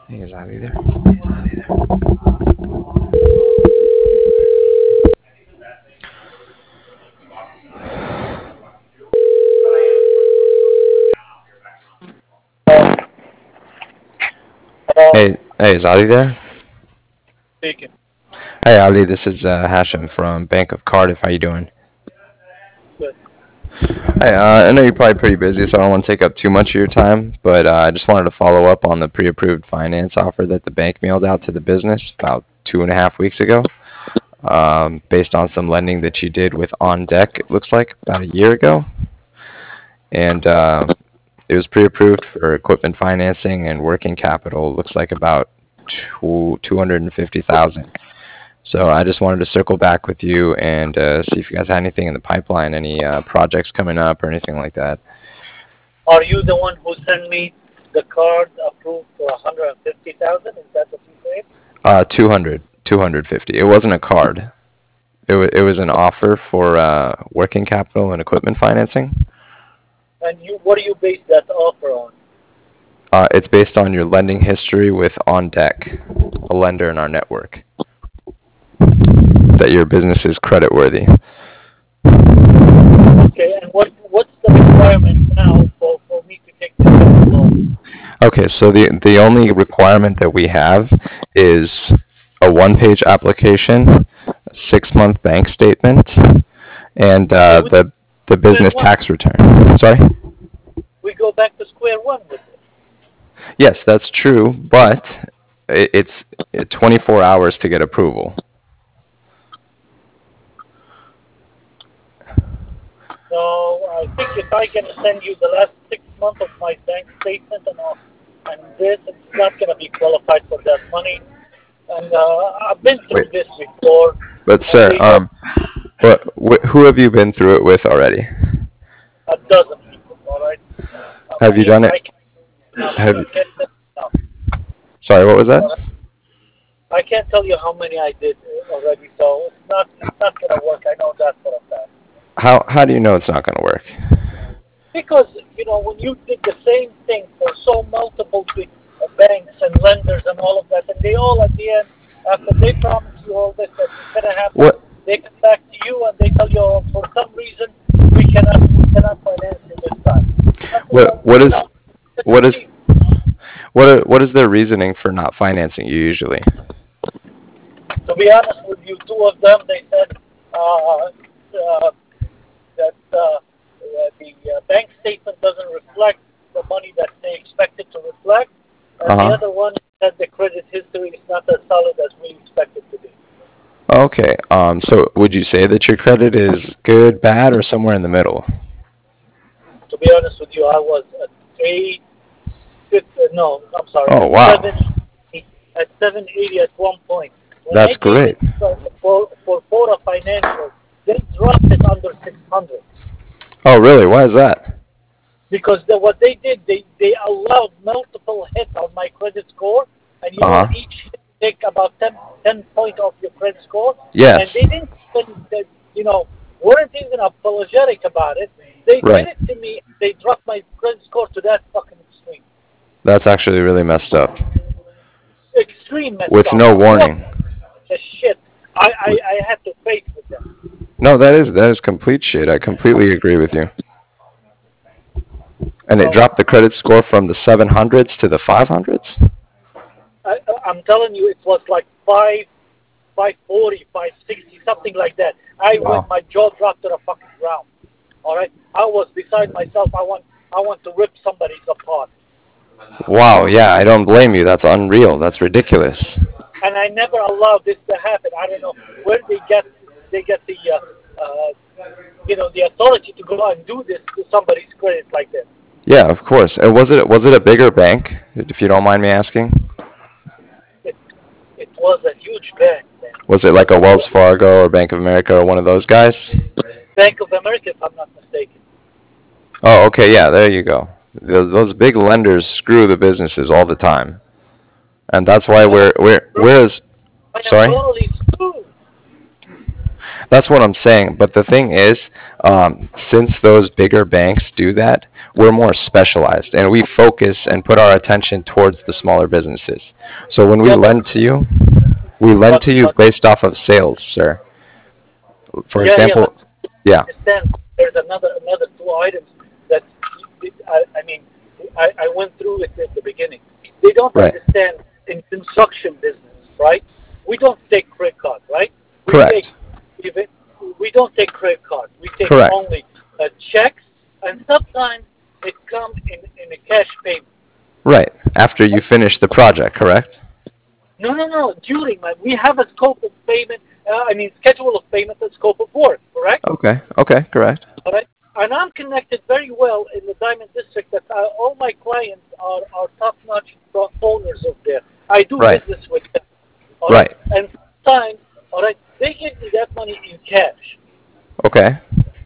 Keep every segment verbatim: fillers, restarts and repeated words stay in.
Hey, is Ali there? Is Ali there? Uh, Hey, hey, is Ali there? Speaking. Hey, Ali, this is uh, Hashem from Bank of Cardiff. How you doing? Good. Hey, uh, I know you're probably pretty busy, so I don't want to take up too much of your time, but uh, I just wanted to follow up on the pre-approved finance offer that the bank mailed out to the business about two and a half weeks ago, um, based on some lending that you did with On Deck, it looks like, about a year ago. And uh, it was pre-approved for equipment financing and working capital, looks like about two, 250,000. So I just wanted to circle back with you and uh, see if you guys had anything in the pipeline, any uh, projects coming up or anything like that. Are you the one who sent me the card approved for one hundred fifty thousand? Is that what you said? Uh, two hundred, two hundred fifty. It wasn't a card. It, wa it was an offer for uh, working capital and equipment financing. And you, what do you base that offer on? Uh, it's based on your lending history with On Deck, a lender in our network, that your business is creditworthy. Okay, and what what's the requirement now for, for me to take this loan? Okay, so the the only requirement that we have is a one-page application, a six-month bank statement, and Okay, uh, we the the square business one. tax return. Sorry? We go back to square one with this. Yes, that's true, but i- it's uh, twenty-four hours to get approval. So I think if I can send you the last six months of my bank statement and all, and this, it's not going to be qualified for that money. And uh, I've been through Wait, this before, but and sir, they know um, what, wh- who have you been through it with already? a dozen people. All right. Uh, Have you I done I it? can't how many. Have I can't tell you now. Sorry, what was that? All right? I can't tell you how many I did uh, already. So it's not it's not gonna work. I know that for a fact. How how do you know it's not going to work? Because you know when you did the same thing for so multiple b- uh, banks and lenders and all of that, and they all at the end, after they promise you all this that it's gonna happen, What they come back to you and they tell you, oh, for some reason we cannot we cannot finance you this time. I said, what well, what you is know, this is what is cheap. what are, what is their reasoning for not financing you usually? To be honest with you, two of them they said uh, uh, that uh, uh, the uh, bank statement doesn't reflect the money that they expect it to reflect, and the Uh-huh. other one said the credit history is not as solid as we expect it to be. Okay. Um, so would you say that your credit is good, bad, or somewhere in the middle? To be honest with you, I was at eight, fifty, no, I'm sorry, Oh, at wow. seven, at seven eighty at one point. When I That's gave great. it for for, for Fora Financial, they dropped it under six hundred. Oh, really? Why is that? Because the, what they did, they, they allowed multiple hits on my credit score, and you know Uh-huh. each hit take about ten, ten point off your credit score, and Yes. they didn't even, they, you know, weren't even apologetic about it. They did Right. it to me. They dropped my credit score to that fucking extreme, That's actually really messed up. extreme messed With up. no What warning. the shit? I, I, I had to face with them. No, that is that is complete shit. I completely agree with you. And it So dropped the credit score from the seven hundreds to the five hundreds? I, I'm telling you, it was like five five forty, five sixty, something like that. I when Wow. my jaw dropped to the fucking ground. All right, I was beside myself. I want I want to rip somebody's apart, Wow, yeah, I don't blame you. That's unreal. That's ridiculous. and I never allowed this to happen. I don't know where they get they get the uh, uh, you know the authority to go and do this to somebody's credit like this. Yeah, of course. And was it was it a bigger bank, if you don't mind me asking? It it was a huge bang, man. Was it like a Wells Fargo or Bank of America or one of those guys? Bank of America, if I'm not mistaken. Oh, okay, yeah, there you go. Those, those big lenders screw the businesses all the time, and that's why I am we're we're we're as I am sorry. totally screwed. That's what I'm saying. But the thing is, um, since those bigger banks do that, we're more specialized and we focus and put our attention towards the smaller businesses. So when we Yeah, but lend to you, we lend but to you but based off of sales, sir. For yeah, yeah, but example, yeah, understand there's another another two items that I, I mean I, I went through it at the beginning. They don't right. understand in construction business, right? We don't take credit card, right? We take Correct. even we don't take credit card. We take Correct. only uh, checks, and sometimes it comes in in a cash payment. Right. After you finish the project, correct? No, no, no. During, man, we have a scope of payment. Uh, I mean, schedule of payment and scope of work, correct? Okay. Okay. Correct. All right. And I'm connected very well in the Diamond District. That uh, all my clients are, are top-notch pro- owners of there. I do Right. business with them. All right. Right. And sometimes, all right, they give me that money in cash. Okay.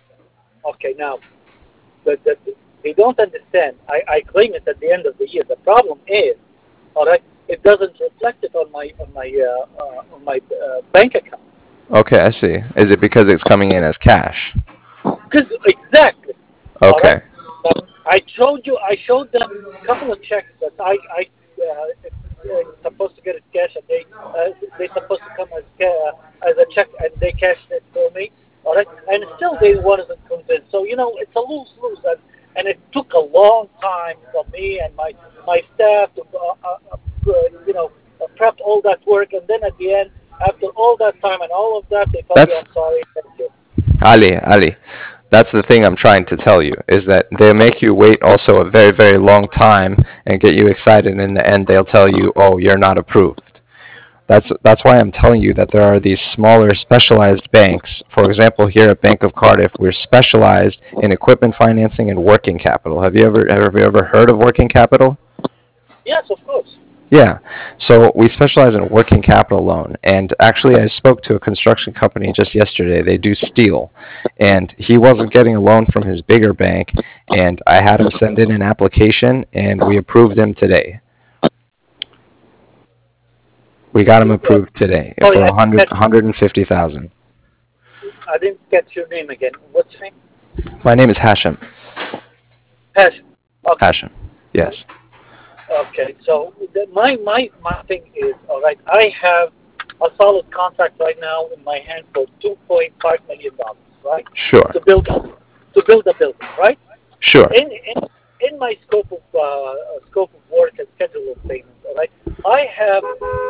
Okay. Now, the, the, they don't understand. I, I claim it at the end of the year. The problem is, all right, it doesn't reflect it on my on my uh, uh, on my uh, bank account. Okay. I see. Is it because it's coming in as cash? Because exactly. All right. Okay. Um, I showed you. I showed them a couple of checks that I I uh, it's, uh, supposed to get it cash, and they uh, they supposed to come as ca- as a check, and they cashed it for me. All right. And still they wasn't convinced. So you know it's a lose lose, and and it took a long time for me and my my staff to uh, uh, uh, you know uh, prep all that work, and then at the end, after all that time and all of that, they told me That's I'm sorry, thank you. Ali. Ali. That's the thing I'm trying to tell you is that they make you wait also a very, very long time and get you excited. And in the end, they'll tell you, "Oh, you're not approved." That's that's why I'm telling you that there are these smaller specialized banks. For example, here at Bank of Cardiff, we're specialized in equipment financing and working capital. Have you ever have you ever heard of working capital? Yes, of course. Yeah. So we specialize in a working capital loan. And actually, I spoke to a construction company just yesterday. They do steel. And he wasn't getting a loan from his bigger bank. And I had him send in an application, and we approved him today. We got him Uh, approved today sorry, for I one didn't hundred, catch. one hundred fifty thousand. I didn't catch your name again. What's your name? My name is Hashem. Passion. Okay. Hashem. Yes. Okay. So the, my my my thing is all right. I have a solid contract right now in my hand for two point five million dollars, right? Sure. To build a, to build a building, right? Sure. In in in my scope of uh, uh, scope of work and schedule of payments, all right. I have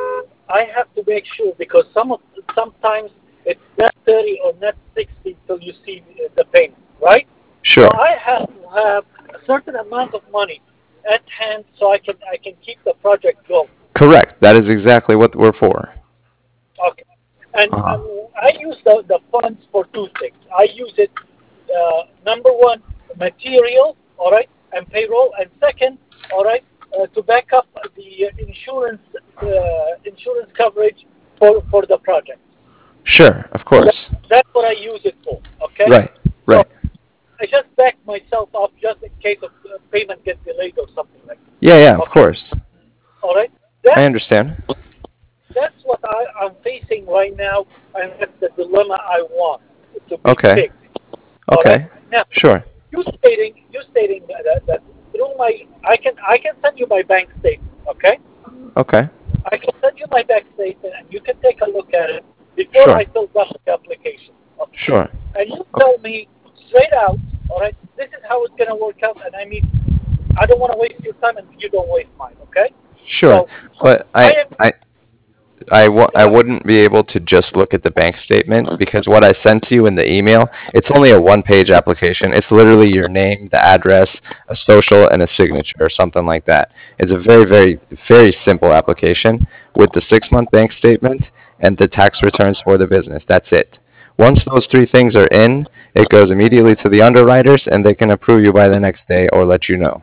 I have to make sure because some of sometimes it's net thirty or net sixty till you see the the payment, right? So Sure. I have to have a certain amount of money at hand so I can I can keep the project going. Correct. That is exactly what we're for. Okay. And Uh-huh. um, I use the, the funds for two things. I use it, uh, number one, material, all right, and payroll, and second, all right, uh, to back up the uh, insurance uh, insurance coverage for, for the project. Sure. Of That, course. that's what I use it for. Okay. Right. So Right. I just back myself up just in case of uh, payment gets delayed or something like Yeah. Yeah. that. Of Okay. course. All right. I That's understand. that's what I, I'm facing right now, and that's the dilemma I want to be Okay. fixed. All right. Okay. Now, Sure. you stating you stating that, that through my I can I can send you my bank statement. Okay. Okay. I can send you my bank statement, and you can take a look at it before Sure. I fill out the application. Okay. Sure. And you Okay. tell me straight out. All right. This is how it's gonna work out, and I mean, I don't want to waste your time, and you don't waste mine. Okay. Sure. So But I I, am. I, I, w- I Go ahead. wouldn't be able to just look at the bank statement because what I sent to you in the email, it's only a one page application. It's literally your name, the address, a social, and a signature or something like that. It's a very, very, very simple application with the six month bank statement and the tax returns for the business. That's it. Once those three things are in, it goes immediately to the underwriters and they can approve you by the next day or let you know.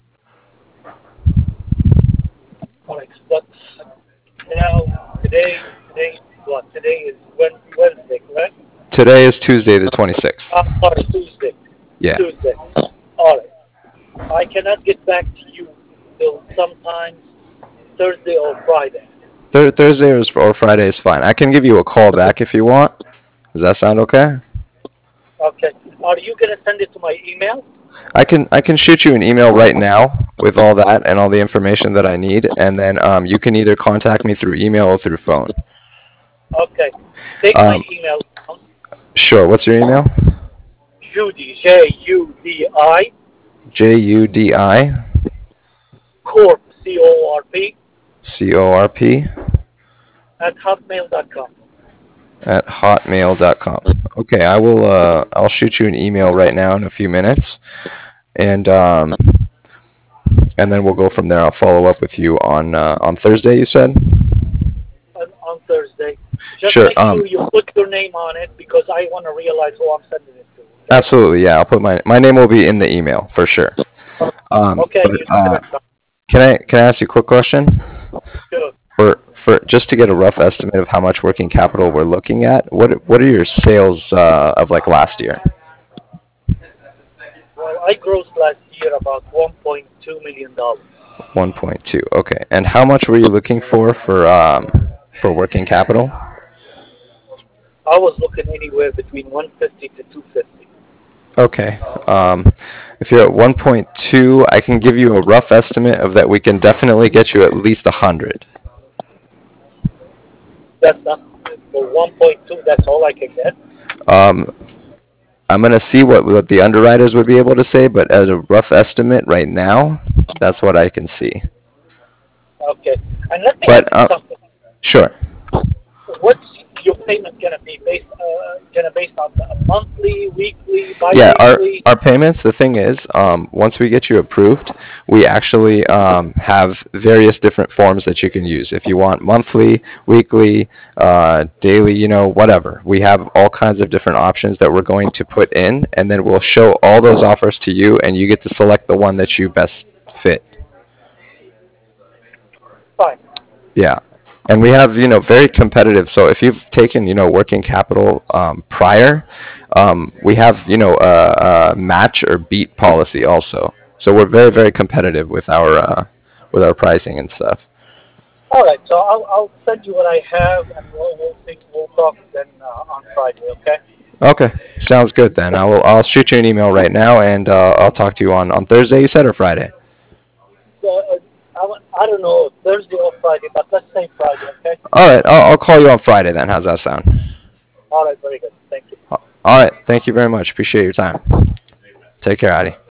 All right. But now today today what? Today is Wed- Wednesday, correct? Today is Tuesday the twenty-sixth. Uh, sorry, Tuesday. Yeah. Tuesday. All right. I cannot get back to you till sometimes Thursday or Friday. Thur- Thursday or or Friday is fine. I can give you a call back if you want. Does that sound okay? Okay. Are you gonna send it to my email? I can I can shoot you an email right now with all that and all the information that I need, and then um, you can either contact me through email or through phone. Okay. Take my Um, email down. sure. What's your email? Judy, J U D I, J U D I Corp, C O R P, C O R P at hotmail dot com. at hotmail dot com. Okay, I will. Uh, I'll shoot you an email right now in a few minutes, and um, and then we'll go from there. I'll follow up with you on uh, on Thursday. You said. On, on Thursday. Just Sure. make Um, sure you put your name on it because I want to realize who I'm sending it to. Okay? absolutely. Yeah. I'll put my my name will be in the email for sure. Um, Okay, but you said uh, it. So, can I can I ask you a quick question? Good. For for just to get a rough estimate of how much working capital we're looking at, what what are your sales uh, of like last year? Well, I grossed last year about one point two million dollars. one point two. Okay. And how much were you looking for for um for working capital? I was looking anywhere between one fifty to two fifty. Okay. Um, if you're at one point two, I can give you a rough estimate of that. We can definitely get you at least one hundred. That's not for one point two. That's all I can get. Um, I'm gonna see what what the underwriters would be able to say, but as a rough estimate right now, that's what I can see. Okay. And let me ask But you uh, something. sure. What's your payment gonna be based uh, gonna based on a monthly, weekly, Yeah, our bi-weekly? our payments. The thing is, um, once we get you approved, we actually um, have various different forms that you can use. If you want monthly, weekly, uh, daily, you know, whatever. We have all kinds of different options that we're going to put in, and then we'll show all those offers to you, and you get to select the one that you best fit. Fine. Yeah. And we have, you know, very competitive. So if you've taken, you know, working capital um, prior, um, we have, you know, a, a match or beat policy also. So we're very, very competitive with our uh, with our pricing and stuff. All right. So I'll I'll send you what I have, and we'll we'll think we'll talk then uh, on Friday. Okay. Okay, sounds good then. I will. I'll shoot you an email right now, and uh, I'll talk to you on on Thursday. You said or Friday? So uh, I, I don't know Thursday or Friday, but let's say Friday. Okay. All right, I'll, I'll call you on Friday then. How's that sound? All right. Very good. Thank you. All right. Thank you very much. Appreciate your time. Take care, Adi.